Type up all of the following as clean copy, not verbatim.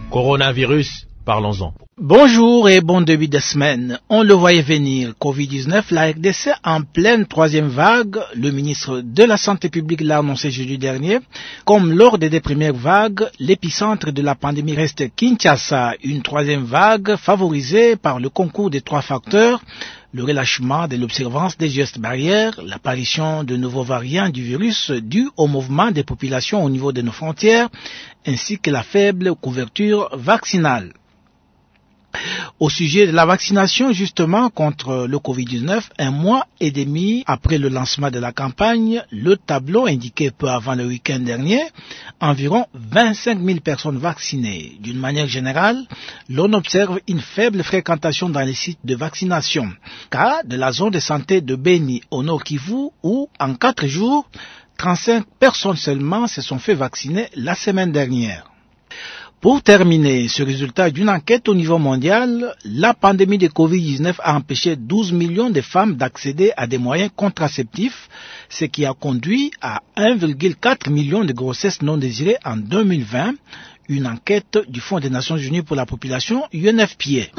Coronavirus, parlons-en. Bonjour et bon début de semaine. On le voyait venir, Covid-19, la RDC en pleine troisième vague. Le ministre de la Santé publique l'a annoncé jeudi dernier. Comme lors des deux premières vagues, l'épicentre de la pandémie reste Kinshasa, une troisième vague favorisée par le concours des trois facteurs, le relâchement de l'observance des gestes barrières, l'apparition de nouveaux variants du virus dus au mouvement des populations au niveau de nos frontières, ainsi que la faible couverture vaccinale. Au sujet de la vaccination justement contre le Covid-19, un mois et demi après le lancement de la campagne, le tableau indiquait peu avant le week-end dernier environ 25 000 personnes vaccinées. D'une manière générale, l'on observe une faible fréquentation dans les sites de vaccination. Cas de la zone de santé de Beni au Nord Kivu où, en 4 jours, 35 personnes seulement se sont fait vacciner la semaine dernière. Pour terminer, ce résultat d'une enquête au niveau mondial, la pandémie de Covid-19 a empêché 12 millions de femmes d'accéder à des moyens contraceptifs, ce qui a conduit à 1,4 million de grossesses non désirées en 2020, une enquête du Fonds des Nations Unies pour la population, UNFPA.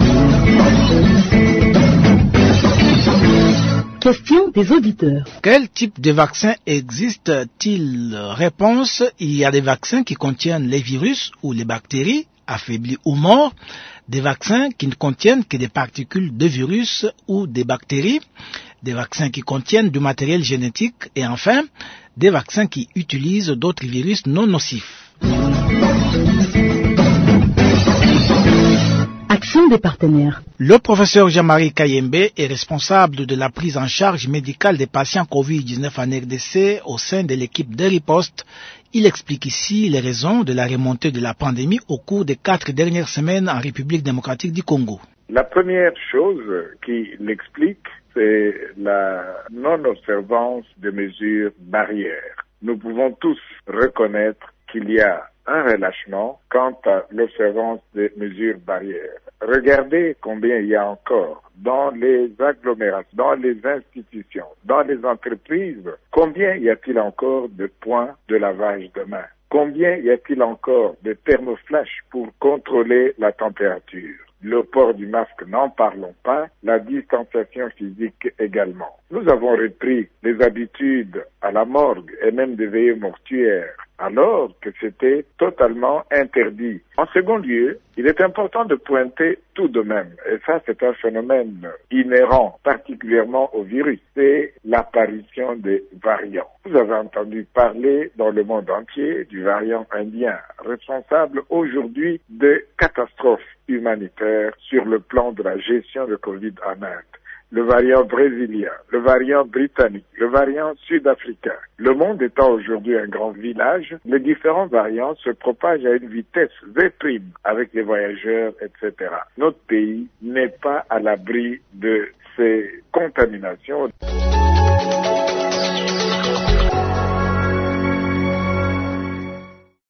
Question des auditeurs. Quel type de vaccin existe-t-il? Réponse, il y a des vaccins qui contiennent les virus ou les bactéries, affaiblis ou morts, des vaccins qui ne contiennent que des particules de virus ou des bactéries, des vaccins qui contiennent du matériel génétique et enfin, des vaccins qui utilisent d'autres virus non nocifs. Action des partenaires. Le professeur Jean-Marie Kayembe est responsable de la prise en charge médicale des patients Covid-19 en RDC au sein de l'équipe de riposte. Il explique ici les raisons de la remontée de la pandémie au cours des 4 dernières semaines en République démocratique du Congo. La première chose qui l'explique, c'est la non-observance de mesures barrières. Nous pouvons tous reconnaître qu'il y a un relâchement quant à l'observance des mesures barrières. Regardez combien il y a encore dans les agglomérations, dans les institutions, dans les entreprises, combien y a-t-il encore de points de lavage de mains? Combien y a-t-il encore de thermoflash pour contrôler la température? Le port du masque, n'en parlons pas, la distanciation physique également. Nous avons repris les habitudes à la morgue et même des veillées mortuaires, alors que c'était totalement interdit. En second lieu, il est important de pointer tout de même, et ça c'est un phénomène inhérent particulièrement au virus, c'est l'apparition des variants. Vous avez entendu parler dans le monde entier du variant indien, responsable aujourd'hui de catastrophes humanitaires sur le plan de la gestion de Covid en Inde. Le variant brésilien, le variant britannique, le variant sud-africain. Le monde étant aujourd'hui un grand village, les différents variants se propagent à une vitesse V' avec les voyageurs, etc. Notre pays n'est pas à l'abri de ces contaminations.